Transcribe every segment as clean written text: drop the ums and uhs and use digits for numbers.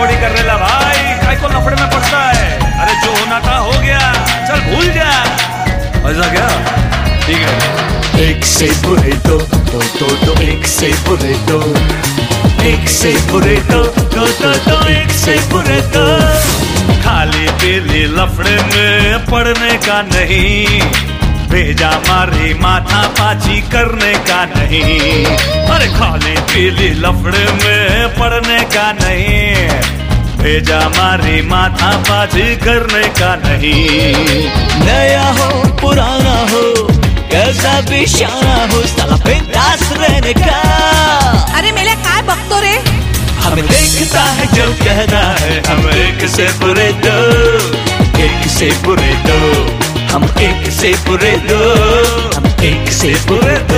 थोड़ी कर रेला भाई, काय को लफड़े में पड़ता है। अरे जो होना था हो गया, चल भूल जा। ऐसा क्या? ठीक है। एक से बुरे दो एक से बुरे दो, एक से बुरे दो एक से बुरे दो। खाली पीली लफड़े में पड़ने का नहीं, भेजा मारी माथा पाची करने का नहीं। अरे खाली पीली लफड़े में पड़ने का नहीं, भेजा मारी माथा पाची करने का नहीं। नया हो पुराना हो कैसा भी शाना हो, साला बिंदास रहने का। अरे मेले काय बघतो रे? हमें देखता है जो कहना है, हम एक से बुरे दो, एक से बुरे दो, हम एक से बुरे दो, हम एक से बुरे दो।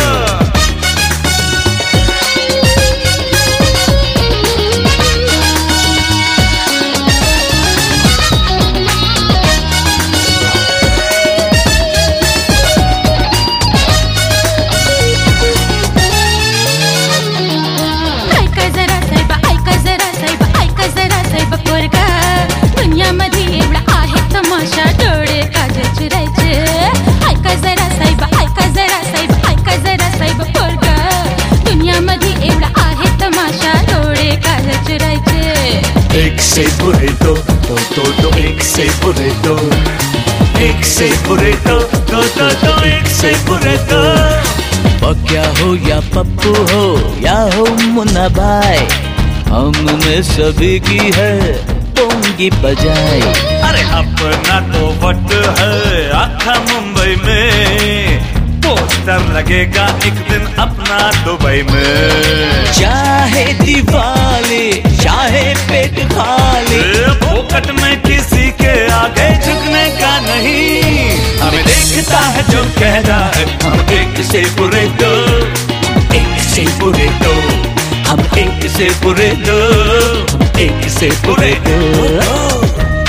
एक से बुरे दो एक से बुरे दो, एक से बुरे दो एक से बुरे दो। पक्या हो या पप्पू हो या हो मुन्ना भाई, हम में सभी की है पोंगी बजाई। अरे अपना तो वट है आखा मुंबई में, पोस्टर लगेगा एक दिन अपना दुबई में। चाहे दिवाली चाहे पेट खाली, फोकट में किसी के आगे झुकने का नहीं। हमें देखता है जो कहना है, हम एक से बुरे दो, एक से बुरे दो, हम एक से बुरे दो, हम एक से बुरे दो।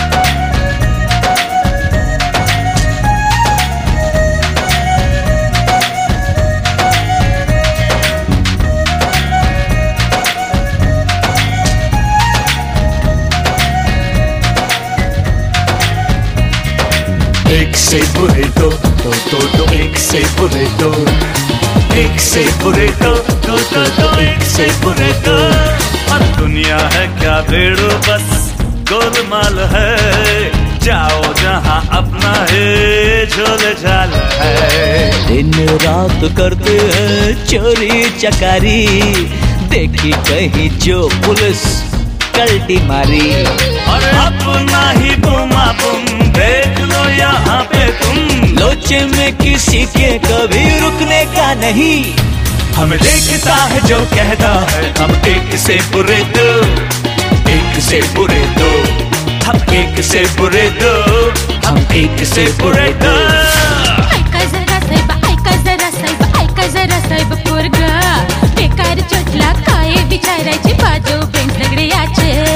एक से बुरे दो एक से बुरे दो, एक से बुरे दो एक से बुरे दो। और दुनिया है क्या भेड़ो बस गोलमाल है, जाओ जहाँ अपना है झोल झाल है। दिन रात करते हैं चोरी चकारी, देखी कहीं जो पुलिस कल्टी मारी। और अपना ही बुमा बुम देख लो यहाँ पे तुम, लोचे में किसी के कभी रुकने का नहीं। हमें देखता है जो कहता है, हम एक से बुरे दो, एक से बुरे दो, हम एक से बुरे दो, हम एक से बुरे दो। ऐका जरा साहेब, ऐका जरा साहेब, ऐका जरा साहेब पोरगा, बेकार चोटला काय विचारायची बाजू बेंच दगडे याचे।